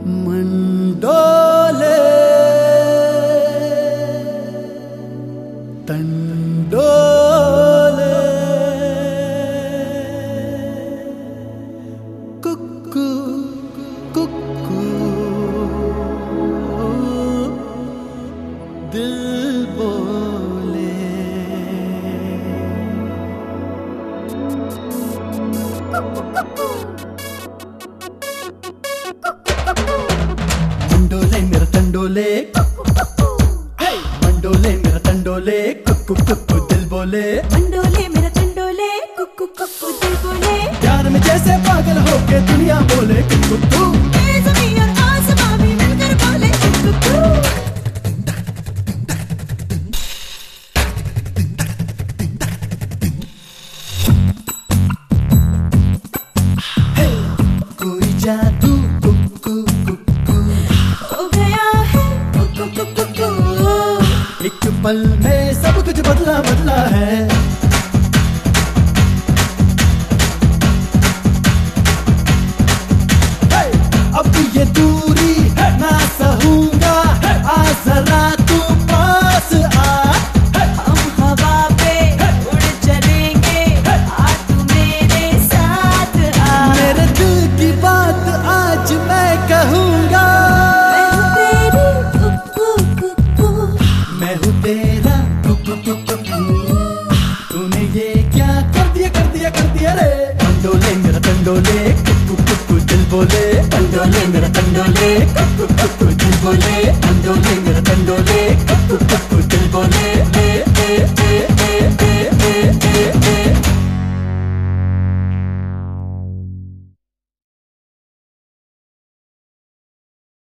मंडोले तंडोले कुक्कू कुक्कू दिल बोले। मंडोले मेरा तंडोले, मंडोले मेरा तंडोले, कुक्कू कुक्कू दिल बोले। मंडोले मेरा तंडोले, कुक्कू कुक्कू दिल बोले। प्यार में जैसे पागल होके दुनिया बोले कुक्कू कुक्कू। ज़मीन और आसमां भी मिलकर बोले कुक्कू। कोई जादू कुक्कू कुक्कू हो गया है कुक्कू कुक्कू। एक पल में सब कुछ बदला बदला है। अब ये दूरी ना सहूंगा, आ जरा तू पास आ। हम हवा पे उड़ चलेंगे, आ तू मेरे साथ आ। मेरे दिल की बात आज मैं कहूंगा। मैं हूँ तेरी कुक्कू कुक्कू। मैं हूँ तेरा कुक्कू कुक्कू। तूने ये क्या कर दिया रे। तंडोले मेरा तंडोले, कुक्कू कुक्कू दिल बोले। तंडोले मेरा तंडोले, कुक्कू कुक्कू दिल बोले। तंडोले मेरा तंडोले, कुक्कू कुक्कू